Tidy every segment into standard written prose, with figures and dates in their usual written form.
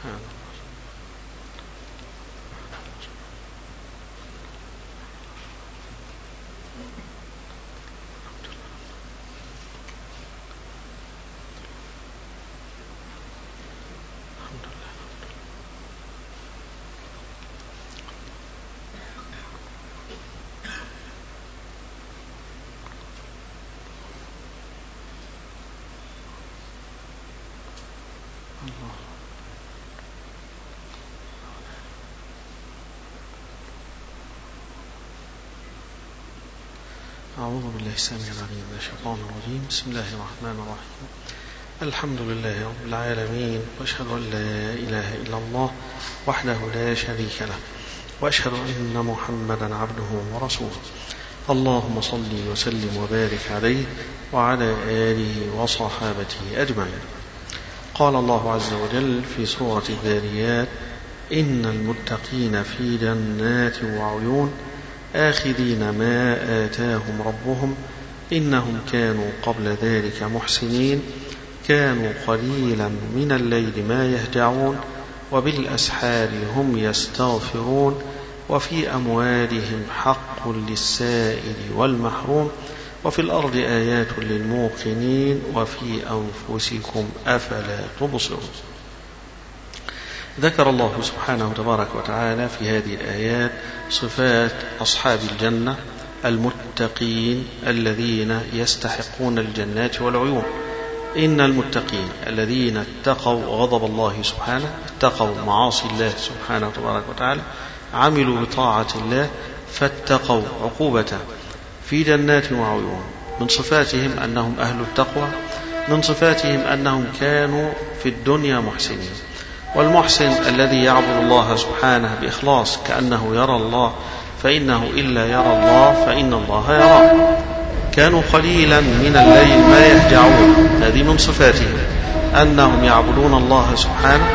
أعوذ بالله السميع العليم من الشيطان الرجيم. بسم الله الرحمن الرحيم. الحمد لله رب العالمين، وأشهد أن لا إله إلا الله وحده لا شريك له، وأشهد أن محمدا عبده ورسوله. اللهم صل وسلم وبارك عليه وعلى آله وصحابته أجمعين. قال الله عز وجل في سورة الذاريات: إن المتقين في جنات وعيون آخذين ما آتاهم ربهم إنهم كانوا قبل ذلك محسنين كانوا قليلا من الليل ما يهجعون وبالأسحار هم يستغفرون وفي أموالهم حق للسائل والمحروم وفي الأرض آيات للموقنين وفي أنفسكم أفلا تبصرون. ذكر الله سبحانه تبارك وتعالى في هذه الآيات صفات أصحاب الجنة المتقين الذين يستحقون الجنات والعيون. إن المتقين الذين اتقوا غضب الله سبحانه، اتقوا معاصي الله سبحانه تبارك وتعالى، عملوا بطاعة الله فاتقوا عقوبته في جنات وعيون. من صفاتهم أنهم أهل التقوى، من صفاتهم أنهم كانوا في الدنيا محسنين. والمحسن الذي يعبد الله سبحانه بإخلاص كأنه يرى الله، فإنه إلا يرى الله فإن الله يراه. كانوا قليلا من الليل ما يهجعون، هذه من صفاتهم أنهم يعبدون الله سبحانه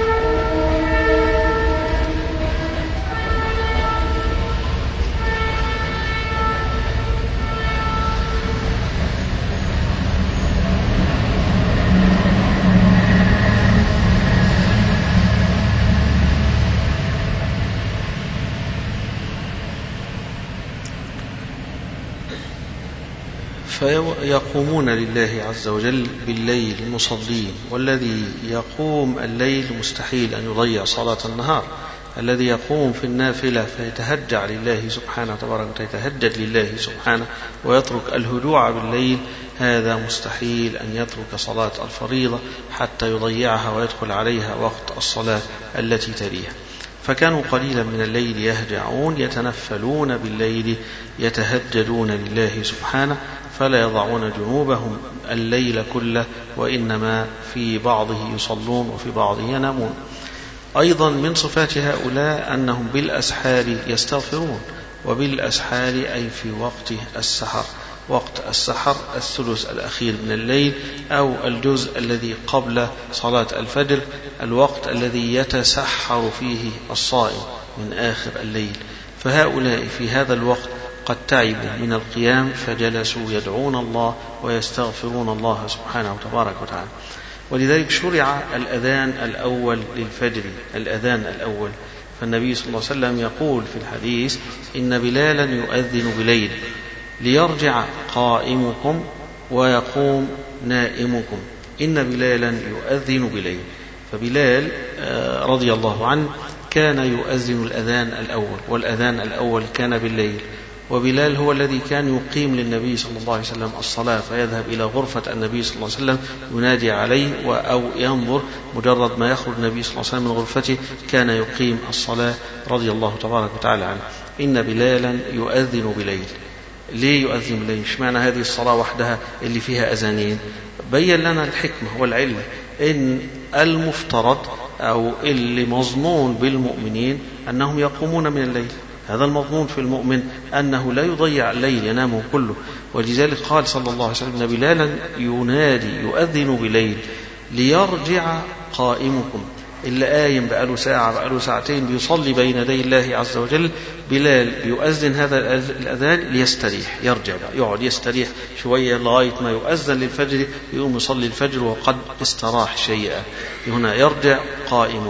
فيقومون لله عز وجل بالليل مصلين. والذي يقوم الليل مستحيل أن يضيع صلاة النهار. الذي يقوم في النافلة فيتهجع لله سبحانه تبارك وتعالى، يتهجد لله سبحانه ويترك الهجوع بالليل، هذا مستحيل أن يترك صلاة الفريضة حتى يضيعها ويدخل عليها وقت الصلاة التي تليها. فكانوا قليلا من الليل يهجعون، يتنفلون بالليل، يتهجدون لله سبحانه، فلا يضعون جنوبهم الليل كله، وإنما في بعضه يصلون وفي بعضه ينامون. أيضا من صفات هؤلاء أنهم بالأسحار يستغفرون، وبالأسحار أي في وقت السحر. وقت السحر الثلث الأخير من الليل أو الجزء الذي قبل صلاة الفجر، الوقت الذي يتسحر فيه الصائم من آخر الليل. فهؤلاء في هذا الوقت قد تعبوا من القيام فجلسوا يدعون الله ويستغفرون الله سبحانه تبارك وتعالى. ولذلك شرع الأذان الأول للفجر، الأذان الأول. فالنبي صلى الله عليه وسلم يقول في الحديث: إن بلالا يؤذن بليل ليرجع قائمكم ويقوم نائمكم. إن بلالا يؤذن بليل. فبلال رضي الله عنه كان يؤذن الأذان الأول، والأذان الأول كان بالليل. وبلال هو الذي كان يقيم للنبي صلى الله عليه وسلم الصلاة، فيذهب إلى غرفة النبي صلى الله عليه وسلم ينادي عليه أو ينظر، مجرد ما يخرج النبي صلى الله عليه وسلم من غرفته كان يقيم الصلاة رضي الله تبارك وتعالى عنه. إن بلالا يؤذن بليل. ليه يؤذن بليل؟ مش معنى هذه الصلاة وحدها اللي فيها أذانين؟ بين لنا الحكمة والعلم. إن المفترض أو اللي مظنون بالمؤمنين أنهم يقومون من الليل، هذا المضمون في المؤمن أنه لا يضيع الليل ينامه كله. ولذلك قال صلى الله عليه وسلم: بلالا ينادي يؤذن بليل ليرجع قائمكم. اللي قايم بقاله ساعة بقاله ساعتين بيصلي بين يدي الله عز وجل، بلال بيؤذن هذا الأذان ليستريح، يرجع بقى يقعد يستريح شوية لغاية ما يؤذن للفجر، يقوم يصلي الفجر وقد استراح شيئا، هنا يرجع قائمه.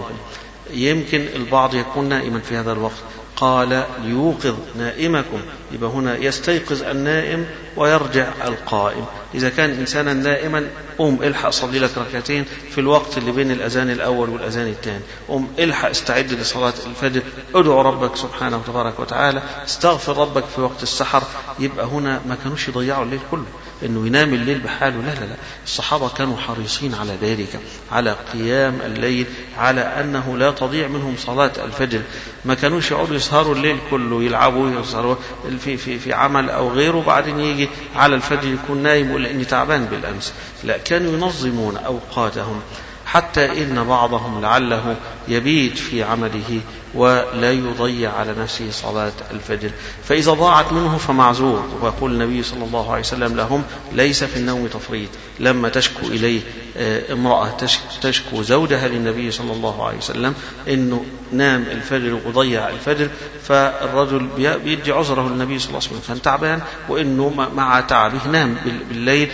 يمكن البعض يكون نائما في هذا الوقت، قال ليوقظ نائمكم، يبقى هنا يستيقظ النائم ويرجع القائم. إذا كان إنسانا نائما قم الحق صلي لك ركعتين في الوقت اللي بين الأذان الأول والأذان الثاني، قم الحق استعد لصلاة الفجر، ادعو ربك سبحانه وتبارك وتعالى، استغفر ربك في وقت السحر. يبقى هنا ما كانوش يضيعوا الليل كله انه ينام الليل بحاله، لا، الصحابة كانوا حريصين على ذلك، على قيام الليل، على أنه لا تضيع منهم صلاة الفجر. ما كانوش يقعدوا يسهروا الليل كله، يلعبوا يسهروا في عمل أو غيره، وبعدين يجي على الفجر يكون نايم ولا إني تعبان بالأمس. لا، كانوا ينظمون أوقاتهم، حتى إن بعضهم لعله يبيت في عمله ولا يضيع على نفسه صلاة الفجر، فإذا ضاعت منه فمعذور. ويقول النبي صلى الله عليه وسلم لهم: ليس في النوم تفريط. لما تشكو إليه امرأة تشكو زوجها للنبي صلى الله عليه وسلم إنه نام الفجر وضيع الفجر، فالرجل بيدي عذره للنبي صلى الله عليه وسلم، كان تعبان وإنه مع تعبه نام بالليل،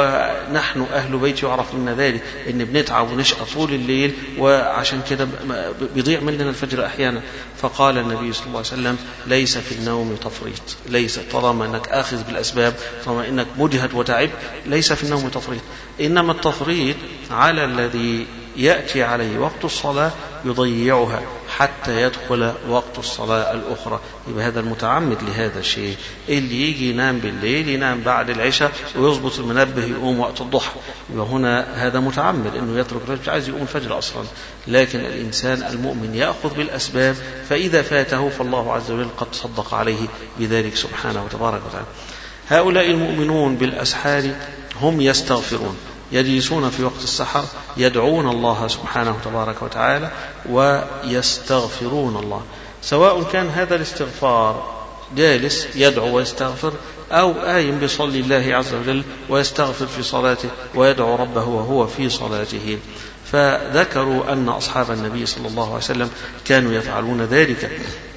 ونحن أهل بيت يعرف لنا ذلك، إن بنتعب ونشقى طول الليل، وعشان كده بيضيع مننا الفجر أحيانا. فقال النبي صلى الله عليه وسلم: ليس في النوم تفريط. ليس، طالما أنك آخذ بالأسباب، طالما أنك مجهد وتعب، ليس في النوم تفريط. إنما التفريط على الذي يأتي عليه وقت الصلاة يضيعها حتى يدخل وقت الصلاة الأخرى. يبقى هذا المتعمد لهذا الشيء، اللي يجي ينام بالليل ينام بعد العشاء ويضبط المنبه يقوم وقت الضحى، يبقى هنا هذا متعمد انه يترك الفجر، مش عايز يقوم الفجر اصلا. لكن الانسان المؤمن ياخذ بالاسباب، فاذا فاته فالله عز وجل قد صدق عليه بذلك سبحانه وتبارك وتعالى. هؤلاء المؤمنون بالاسحار هم يستغفرون، يجلسون في وقت السحر يدعون الله سبحانه وتبارك وتعالى ويستغفرون الله، سواء كان هذا الاستغفار جالس يدعو ويستغفر، أو قايم بيصلي الله عز وجل ويستغفر في صلاته ويدعو ربه وهو في صلاته. فذكروا أن أصحاب النبي صلى الله عليه وسلم كانوا يفعلون ذلك.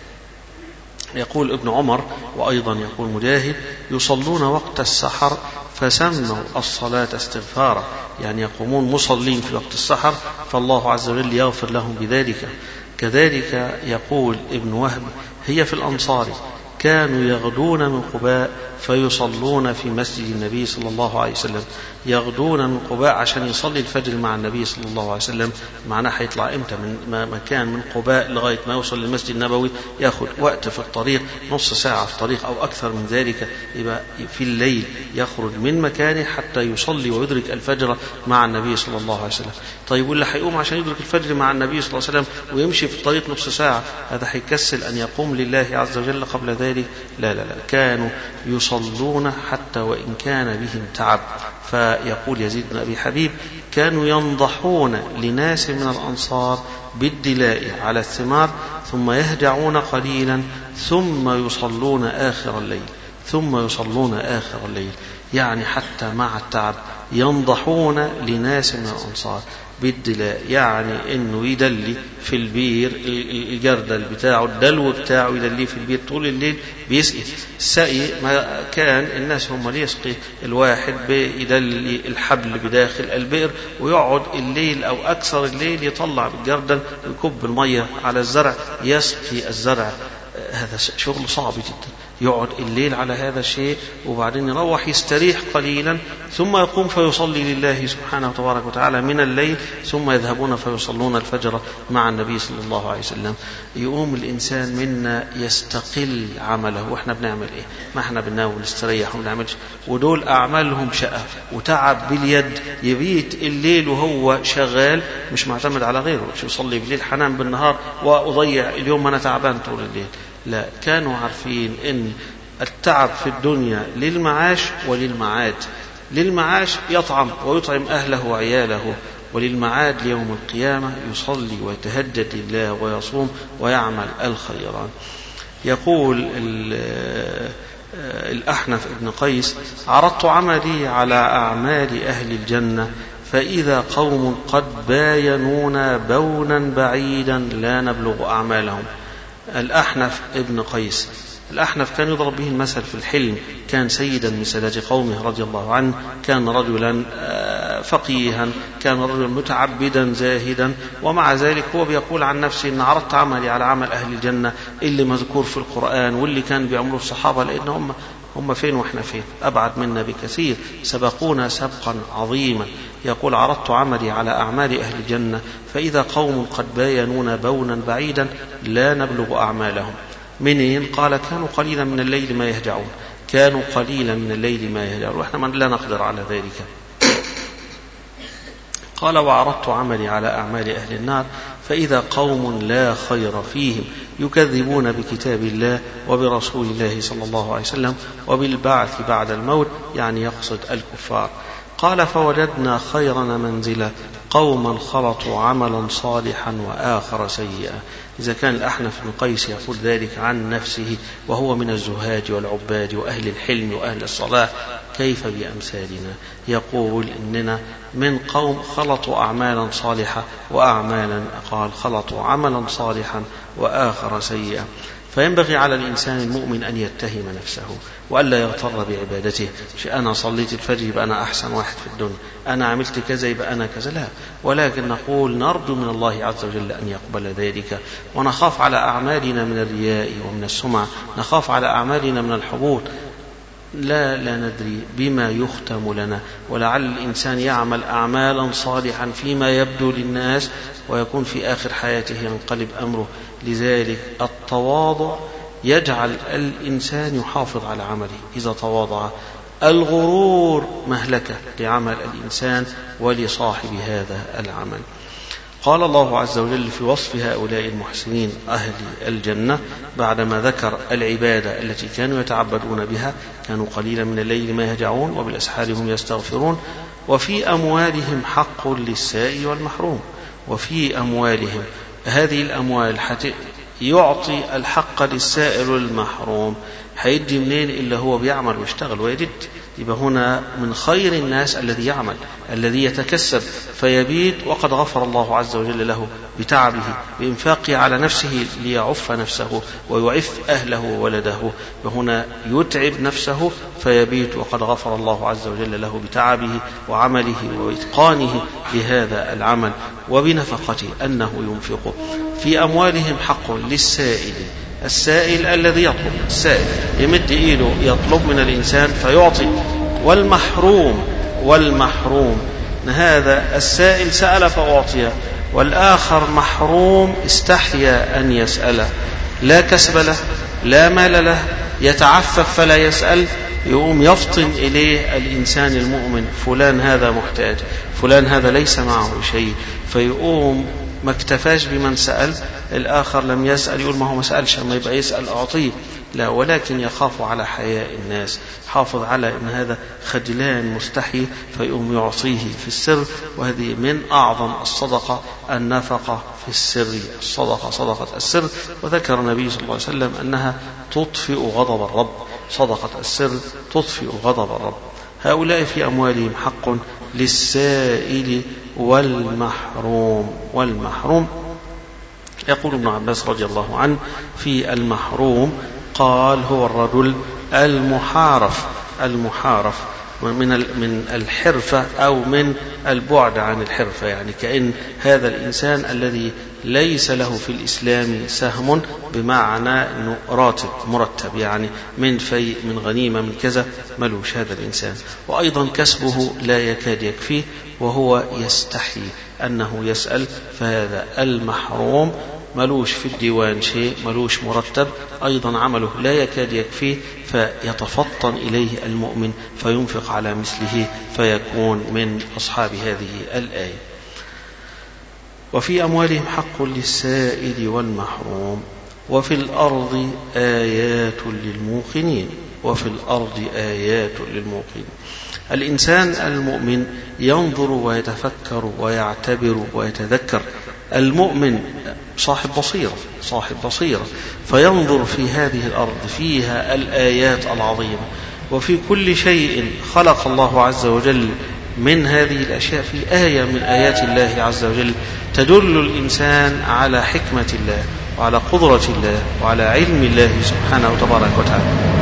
يقول ابن عمر وأيضا يقول مجاهد: يصلون وقت السحر فسموا الصلاة استغفارا، يعني يقومون مصلين في وقت السحر فالله عز وجل يغفر لهم بذلك. كذلك يقول ابن وهب: هي في الأنصار كانوا يغدون من قباء فيصلون في مسجد النبي صلى الله عليه وسلم. يغدون من قباء عشان يصلي الفجر مع النبي صلى الله عليه وسلم. معناه هيطلع امتى من مكان من قباء لغاية ما يوصل للمسجد النبوي؟ ياخد وقت في الطريق، نص ساعة في الطريق أو أكثر من ذلك. يبقى في الليل يخرج من مكانه حتى يصلي ويدرك الفجر مع النبي صلى الله عليه وسلم. طيب واللي هيقوم عشان يدرك الفجر مع النبي صلى الله عليه وسلم ويمشي في الطريق نص ساعة، هذا هيكسل أن يقوم لله عز وجل قبل ذلك؟ لا، كانوا يصلون حتى وإن كان بهم تعب. فيقول يزيد بن أبي حبيب: كانوا ينضحون لناس من الأنصار بالدلاء على الثمار ثم يهجعون قليلا ثم يصلون آخر الليل، يعني حتى مع التعب ينضحون لناس من الأنصار بالدلاء، يعني انه يدلي في البير الجردل بتاعه، الدلو بتاعه يدليه في البير طول الليل بيسقي. السقي ما كان الناس هم اللي يسقي، الواحد بيدلي الحبل بداخل البئر ويقعد الليل او اكثر الليل يطلع بالجردل ويكب المية على الزرع يسقي الزرع. هذا شغل صعب جدا، يقعد الليل على هذا الشيء وبعدين يروح يستريح قليلا ثم يقوم فيصلي لله سبحانه وتبارك وتعالى من الليل، ثم يذهبون فيصلون الفجر مع النبي صلى الله عليه وسلم. يقوم الإنسان منا يستقل عمله، وإحنا بنعمل إيه؟ ما إحنا بننام ونستريح وبنعملش، ودول أعمالهم شقة وتعب باليد، يبيت الليل وهو شغال مش معتمد على غيره، مش يصلي بالليل حنام بالنهار وأضيع اليوم أنا تعبان طول الليل. لا، كانوا عارفين ان التعب في الدنيا للمعاش وللمعاد. للمعاش يطعم ويطعم أهله وعياله، وللمعاد ليوم القيامة يصلي ويتهجد لله ويصوم ويعمل الخيرات. يقول الأحنف ابن قيس: عرضت عملي على أعمال أهل الجنة فإذا قوم قد باينونا بونا بعيدا لا نبلغ أعمالهم. الأحنف ابن قيس، الأحنف كان يضرب به المثل في الحلم، كان سيدا من سادات قومه رضي الله عنه، كان رجلا فقيها، كان رجلا متعبدا زاهدا، ومع ذلك هو بيقول عن نفسه إن عرضت عملي على عمل أهل الجنة اللي مذكور في القرآن واللي كان بيعملوا الصحابة، لأن هم فين وإحنا فين، أبعد منا بكثير، سبقونا سبقا عظيما. يقول عرضت عملي على أعمال أهل الجنة فإذا قوم قد باينونا بونا بعيدا لا نبلغ أعمالهم. منين؟ قال كانوا قليلا من الليل ما يهجعون، كانوا قليلا من الليل ما يهجعون، وإحنا من لا نقدر على ذلك. قال وعرضت عملي على أعمال أهل النار فإذا قوم لا خير فيهم يكذبون بكتاب الله وبرسول الله صلى الله عليه وسلم وبالبعث بعد الموت، يعني يقصد الكفار. قال فوجدنا خيرنا منزلا قوما خلطوا عملا صالحا وآخر سيئا. إذا كان الأحنف بن قيس يقول ذلك عن نفسه وهو من الزهاد والعباد وأهل الحلم وأهل الصلاة، كيف بأمثالنا؟ يقول إننا من قوم خلطوا أعمالا صالحة وأعمالا، قال خلطوا عملا صالحا وآخر سيئا. فينبغي على الإنسان المؤمن أن يتهم نفسه وألا يغتر بعبادته، أنا صليت الفجر يبقى أنا أحسن واحد في الدنيا، أنا عملت كذا يبقى أنا كذا، لا، ولكن نقول نرجو من الله عز وجل أن يقبل ذلك، ونخاف على أعمالنا من الرياء ومن السمعة، نخاف على أعمالنا من الحبوط، لا ندري بما يختم لنا، ولعل الإنسان يعمل أعمالا صالحا فيما يبدو للناس ويكون في آخر حياته ينقلب أمره. لذلك التواضع يجعل الإنسان يحافظ على عمله إذا تواضع. الغرور مهلكة لعمل الإنسان ولصاحب هذا العمل. قال الله عز وجل في وصف هؤلاء المحسنين أهل الجنة بعدما ذكر العبادة التي كانوا يتعبدون بها، كانوا قليلا من الليل ما يهجعون وبالأسحار هم يستغفرون، وفي أموالهم حق للسائل والمحروم. وفي أموالهم، هذه الأموال يعطي الحق للسائل والمحروم، هيدي منين إلا هو بيعمل ويشتغل ويجد؟ يبقى هنا من خير الناس الذي يعمل، الذي يتكسب فيبيت وقد غفر الله عز وجل له بتعبه بإنفاقه على نفسه ليعف نفسه ويعف أهله وولده، وهنا يتعب نفسه فيبيت وقد غفر الله عز وجل له بتعبه وعمله وإتقانه لهذا العمل وبنفقته أنه ينفق. في أموالهم حق للسائل، السائل الذي يطلب، السائل يمد إيده يطلب من الإنسان فيعطي، والمحروم هذا السائل سأل فأعطي، والآخر محروم استحيا أن يسأله، لا كسب له لا مال له، يتعفف فلا يسأل، يقوم يفطن إليه الإنسان المؤمن، فلان هذا محتاج، فلان هذا ليس معه شيء، فيقوم ما اكتفاش بمن سأل، الآخر لم يسأل يقول ما هو ما سألش، ما يبقى يسأل أعطيه، لا، ولكن يخاف على حياء الناس، حافظ على أن هذا خجلان مستحي فيقوم يعطيه في السر. وهذه من أعظم الصدقة النفقة في السر، الصدقة صدقة السر. وذكر النبي صلى الله عليه وسلم أنها تطفئ غضب الرب، صدقة السر تطفئ غضب الرب. هؤلاء في أموالهم حق للسائل والمحروم. يقول ابن عباس رضي الله عنه في المحروم، قال هو الرجل المحارف من الحرفة أو من البعد عن الحرفة، يعني كأن هذا الإنسان الذي ليس له في الإسلام سهم، بمعنى أنه راتب مرتب، يعني من فيء من غنيمة من كذا، ملوش هذا الإنسان. وأيضا كسبه لا يكاد يكفيه وهو يستحي أنه يسأل، فهذا المحروم ملوش في الديوان شيء، ملوش مرتب، أيضا عمله لا يكاد يكفيه، فيتفطن إليه المؤمن فينفق على مثله فيكون من أصحاب هذه الآية. وفي أموالهم حق للسائل والمحروم وفي الأرض آيات للموقنين. الإنسان المؤمن ينظر ويتفكر ويعتبر ويتذكر. المؤمن صاحب بصيرة فينظر في هذه الأرض فيها الآيات العظيمة، وفي كل شيء خلق الله عز وجل من هذه الأشياء في آية من آيات الله عز وجل تدل الإنسان على حكمة الله وعلى قدرة الله وعلى علم الله سبحانه وتبارك وتعالى.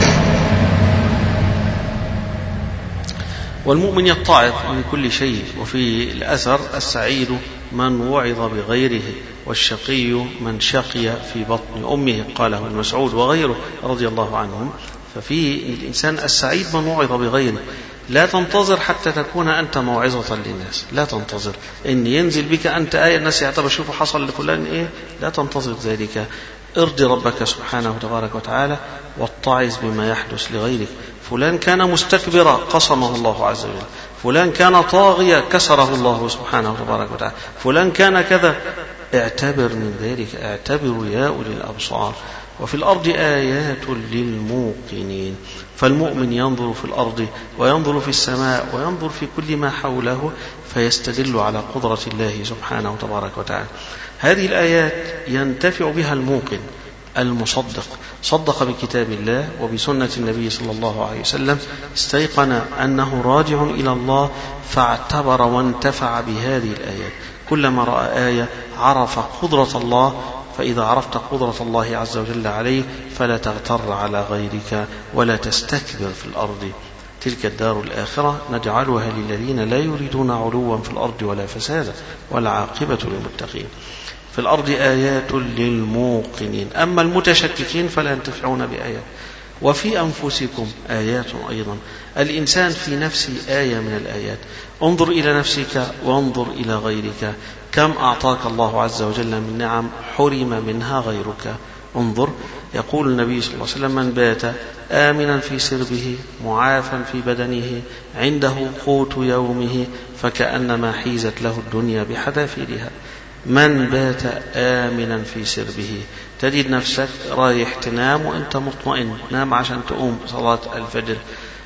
والمؤمن يتعظ من كل شيء. وفي الأثر: السعيد من وعظ بغيره، والشقي من شقي في بطن أمه، قاله ابن مسعود وغيره رضي الله عنهم. ففي الإنسان السعيد من وعظ بغيره. لا تنتظر حتى تكون أنت موعظة للناس، لا تنتظر إن ينزل بك أنت آية الناس يعتبر شوفوا حصل لفلان إيه، لا تنتظر ذلك. ارضي ربك سبحانه وتبارك وتعالى واتعظ بما يحدث لغيرك. فلان كان مستكبرا قصمه الله عز وجل، فلان كان طاغيا كسره الله سبحانه وتبارك وتعالى، فلان كان كذا. اعتبر من ذلك، اعتبروا يا أولي الأبصار. وفي الأرض آيات للموقنين. فالمؤمن ينظر في الأرض وينظر في السماء وينظر في كل ما حوله فيستدل على قدرة الله سبحانه وتبارك وتعالى. هذه الآيات ينتفع بها الموقن المصدق، صدق بكتاب الله وبسنة النبي صلى الله عليه وسلم، استيقن أنه راجع إلى الله فاعتبر وانتفع بهذه الآيات. كلما رأى آية عرف قدرة الله، فإذا عرفت قدرة الله عز وجل عليه فلا تغتر على غيرك ولا تستكبر في الأرض. تلك الدار الآخرة نجعلها للذين لا يريدون علوا في الأرض ولا فسادا والعاقبة للمتقين. في الأرض آيات للموقنين. أما المتشككين فلا ينتفعون بآيات. وفي أنفسكم آيات أيضا. الإنسان في نفسه آية من الآيات. انظر إلى نفسك وانظر إلى غيرك. كم أعطاك الله عز وجل من نعم حرم منها غيرك. انظر، يقول النبي صلى الله عليه وسلم: من بات آمنا في سربه معافا في بدنه عنده قوت يومه فكأنما حيزت له الدنيا بحذافيرها. من بات آمنا في سربه، تجد نفسك رايح تنام وأنت مطمئن، نام عشان تقوم صلاة الفجر،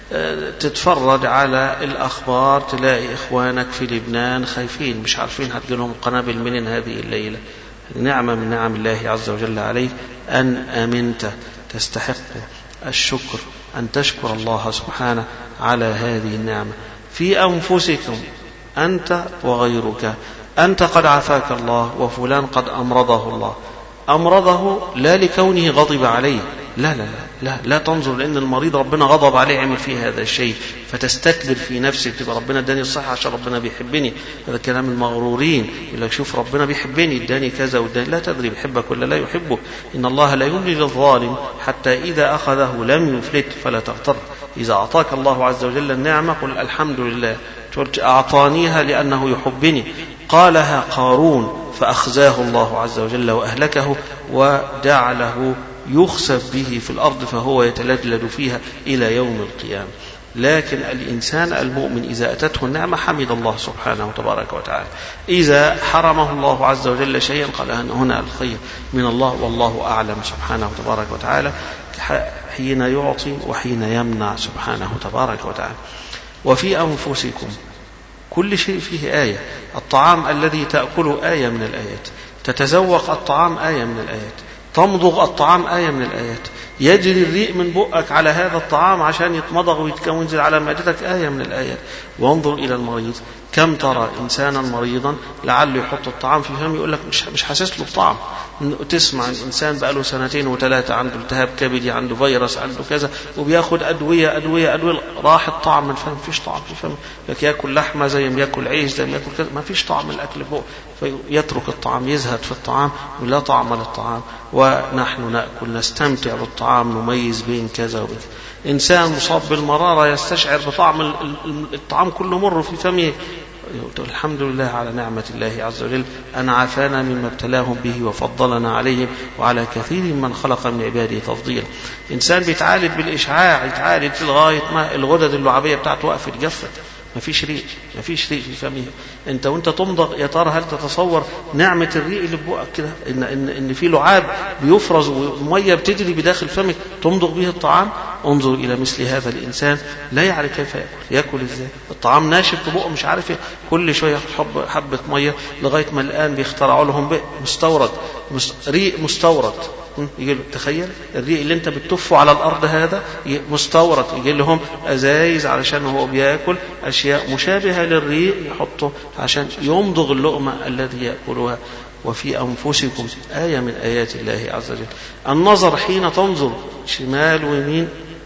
تتفرج على الأخبار تلاقي إخوانك في لبنان خايفين مش عارفين هتجيلهم قنابل منين هذه الليلة. نعمة من نعم الله عز وجل عليك أن أمنت، تستحق الشكر، أن تشكر الله سبحانه على هذه النعمة. في أنفسكم أنت وغيرك. أنت قد عافاك الله وفلان قد أمرضه الله. أمرضه لا لكونه غضب عليه، لا لا لا لا تنظر لأن المريض ربنا غضب عليه عمل فيه هذا الشيء فتستكبر في نفسك تبقى ربنا اداني الصحة عشان ربنا بيحبني. هذا كلام المغرورين، يقول لك شوف ربنا بيحبني اداني كذا واداني. لا تدري بيحبك ولا لا يحبك. إن الله لا يملي للظالم حتى إذا أخذه لم يفلت فلا تغتر. إذا أعطاك الله عز وجل النعمة قل الحمد لله، أعطانيها لأنه يحبني. قالها قارون فأخزاه الله عز وجل وأهلكه وجعله يخسف به في الأرض فهو يتلجلج فيها إلى يوم القيامة. لكن الإنسان المؤمن إذا أتته النعمة حمد الله سبحانه وتبارك وتعالى. إذا حرمه الله عز وجل شيئا قال هنا الخير من الله والله أعلم سبحانه وتبارك وتعالى، حين يعطي وحين يمنع سبحانه وتبارك وتعالى. وفي أنفسكم كل شيء فيه آية. الطعام الذي تأكله آية من الآيات، تتذوق الطعام آية من الآيات، تمضغ الطعام آية من الآيات، يجري الريق من بؤك على هذا الطعام عشان يتمضغ ويتكونزل على معدتك آية من الآيات. وانظر إلى المريض، كم ترى إنسانا مريضا لعله يحط الطعام في فمه يقول لك مش حاسس له الطعم. تسمع الإنسان بقاله 2 و3 عنده التهاب كبدي، عنده فيروس، عنده كذا، وبياخد أدوية راح الطعم من فم، فيش طعم في فم. لك يأكل لحمة زي ما يأكل عيش زي ما يأكل كذا، ما فيش طعم الأكل فوق، فيترك الطعام، يزهد في الطعام ولا طعم للطعام. ونحن نأكل نستمتع بالطعام، نميز بين كذا وبين. إنسان مصاب بالمرارة يستشعر بطعم الطعام كله مر في فمه، الحمد لله على نعمة الله عز وجل أن عافانا مما ابتلاهم به وفضلنا عليهم وعلى كثير من خلق من عباده تفضيلا. إنسان بيتعالج بالإشعاع، يتعالج في لغاية ما الغدد اللعابية بتاعته وقفت جفت، ما فيش ريق في فمه. انت وانت تمضغ يا ترى هل تتصور نعمة الريق اللي ببقك كده، ان في لعاب بيفرز ومية بتجري بداخل فمك تمضغ به الطعام؟ انظر إلى مثل هذا الإنسان لا يعرف كيف يأكل إزاي. الطعام ناشف في بقه مش عارف كل شوية حبة مية لغاية ما الآن بيخترعوا لهم بئر مستورد، ريق مستورد. يجي له تخيل الريق اللي انت بتطفه على الأرض هذا مستورد، يجي لهم أزايز علشان هو بيأكل أشياء مشابهة للريق يحطه عشان يمضغ اللقمة الذي يأكلها. وفي أنفسكم آية من آيات الله عز وجل. النظر حين تنظر شمال ويمين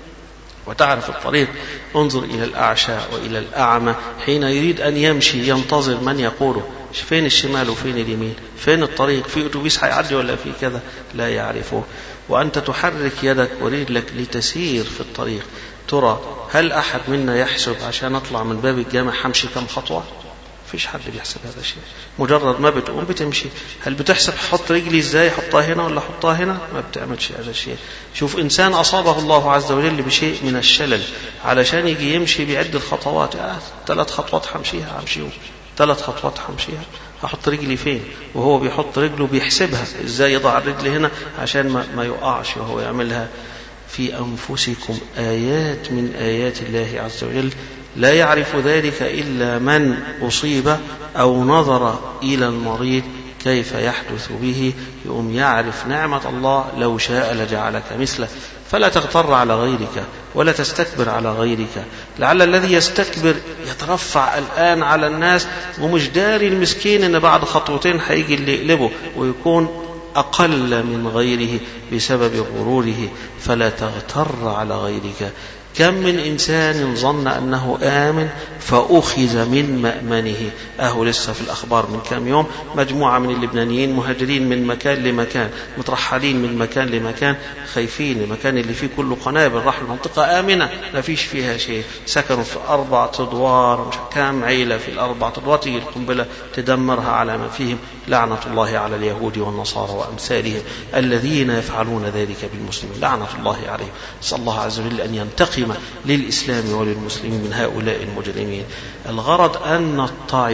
وتعرف الطريق، انظر إلى الأعشى وإلى الأعمى حين يريد أن يمشي ينتظر من يقوله فين الشمال وفين اليمين، فين الطريق، في أتوبيس هيعدي ولا في كذا، لا يعرفه. وأنت تحرك يدك ورجلك لتسير في الطريق. ترى هل أحد منا يحسب عشان أطلع من باب الجامع همشي كم خطوة؟ فيش حد بيحسب هذا الشيء. مجرد ما بتقوم بتمشي. هل بتحسب حط رجلي ازاي، حطها هنا ولا حطها هنا؟ ما بتعملش هذا الشيء. شوف إنسان أصابه الله عز وجل بشيء من الشلل علشان يجي يمشي بيعد الخطوات. 3 خطوات همشيها، همشيهم 3 خطوات همشيها، هحط رجلي فين؟ وهو بيحط رجله بيحسبها ازاي يضع الرجل هنا عشان ما يقعش وهو يعملها. في أنفسكم آيات من آيات الله عز وجل لا يعرف ذلك إلا من أصيب أو نظر إلى المريض كيف يحدث به، يقوم يعرف نعمة الله لو شاء لجعلك مثله. فلا تغتر على غيرك ولا تستكبر على غيرك. لعل الذي يستكبر يترفع الآن على الناس ومش داري المسكين إن بعد خطوتين هيجي اللي يقلبه ويكون أقل من غيره بسبب غروره. فلا تغتر على غيرك. كم من إنسان ظن أنه آمن فأخذ من مأمنه. لسه في الأخبار من كام يوم مجموعة من اللبنانيين مهاجرين من مكان لمكان، مترحلين من مكان لمكان، خايفين. المكان اللي فيه كله قنابل راحوا المنطقة آمنة ما فيش فيها شيء، سكنوا في 4 أدوار، مش كام عيلة في 4 أدوار، تيجي القنبلة تدمرها على ما فيهم. لعنة الله على اليهود والنصارى وأمثالهم الذين يفعلون ذلك بالمسلمين، لعنة الله عليهم. نسأل الله عز وجل أن ينتقم للإسلام وللمسلمين من هؤلاء المجرمين. الغرض أن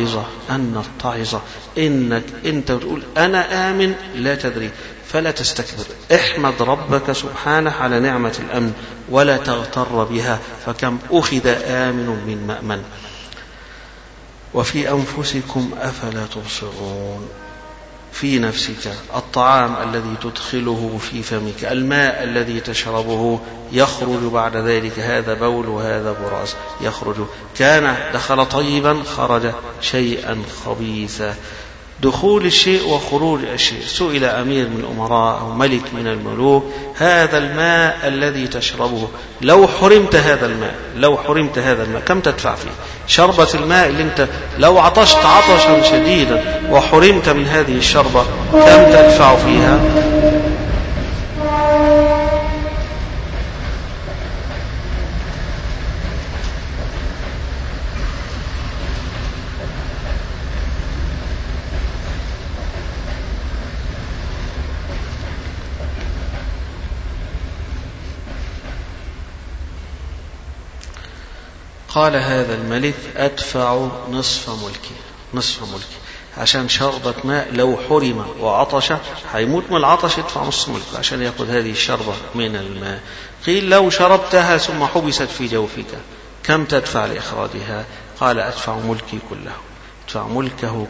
نتعظ إنك أنت تقول أنا آمن لا تدري، فلا تستكبر. احمد ربك سبحانه على نعمة الأمن ولا تغتر بها، فكم أخذ آمن من مأمن. وفي أنفسكم أفلا تبصرون. في نفسك الطعام الذي تدخله في فمك، الماء الذي تشربه يخرج بعد ذلك، هذا بول وهذا براز يخرج. كان دخل طيبا خرج شيئا خبيثا. دخول الشيء وخروج الشيء. سئل أمير من الأمراء أو ملك من الملوك هذا الماء الذي تشربه لو حرمت هذا الماء كم تدفع فيه؟ شربة الماء اللي انت لو عطشت عطشا شديدا وحرمت من هذه الشربة كم تدفع فيها؟ قال هذا الملك أدفع نصف ملكي عشان شربة ماء لو حرم وعطش هيموت من العطش، يدفع نصف ملكه عشان يأخذ هذه الشربة من الماء. قيل لو شربتها ثم حبست في جوفك كم تدفع لإخراجها؟ قال أدفع ملكي كله، أدفع ملكه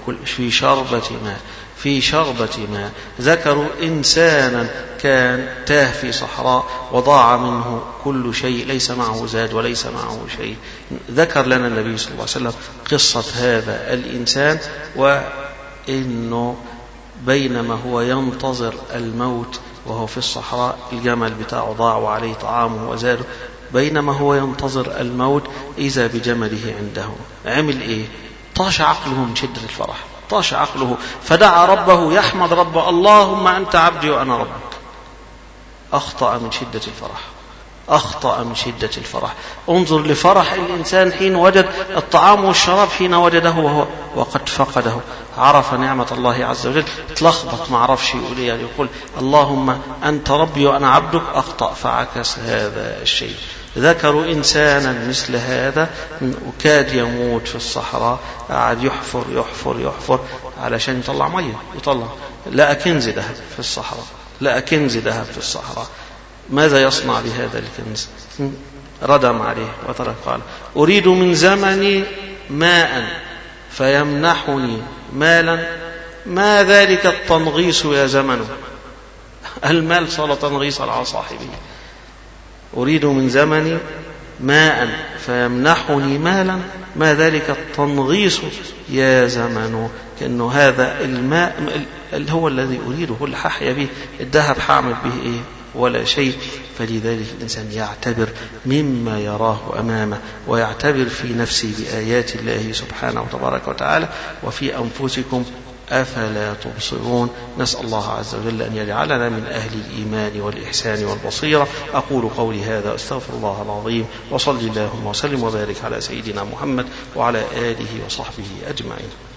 في شربة ماء. ذكروا إنسانا كان تاه في صحراء وضاع منه كل شيء، ليس معه زاد وليس معه شيء. ذكر لنا النبي صلى الله عليه وسلم قصة هذا الإنسان، وإنه بينما هو ينتظر الموت وهو في الصحراء، الجمل بتاعه ضاع وعليه طعامه وزاده، بينما هو ينتظر الموت إذا بجمله عنده. عمل إيه؟ طاش عقله من شدة الفرح، طاش عقله فدعا ربه يحمد ربه، اللهم أنت عبدي وأنا ربك. أخطأ من شدة الفرح. انظر لفرح الإنسان حين وجد الطعام والشراب، حين وجده وقد فقده، عرف نعمة الله عز وجل، تلخبط ما عرفش يقول اللهم أنت ربي وأنا عبدك، أخطأ فعكس هذا الشيء. ذكروا إنسانا مثل هذا وكاد يموت في الصحراء، قعد يحفر علشان يطلع مية، لقى كنز ذهب في الصحراء، ماذا يصنع بهذا الكنز؟ ردم عليه وترك. قال أريد من زمني ماء فيمنحني مالا، ما ذلك التنغيص يا زمن؟ المال صار تنغيصا على صاحبه. أريد من زمني ماء فيمنحني مالا، ما ذلك التنغيص يا زمن؟ كأنه هذا الماء اللي هو الذي أريده، هو اللي ححيا به، الذهب حعمل به إيه؟ ولا شيء. فلذلك الإنسان يعتبر مما يراه أمامه، ويعتبر في نفسه بآيات الله سبحانه وتبارك وتعالى. وفي أنفسكم أفلا تبصرون. نسأل الله عز وجل أن يجعلنا من أهل الإيمان والإحسان والبصيرة. أقول قولي هذا أستغفر الله العظيم، وصلي اللهم وسلم وبارك على سيدنا محمد وعلى آله وصحبه أجمعين.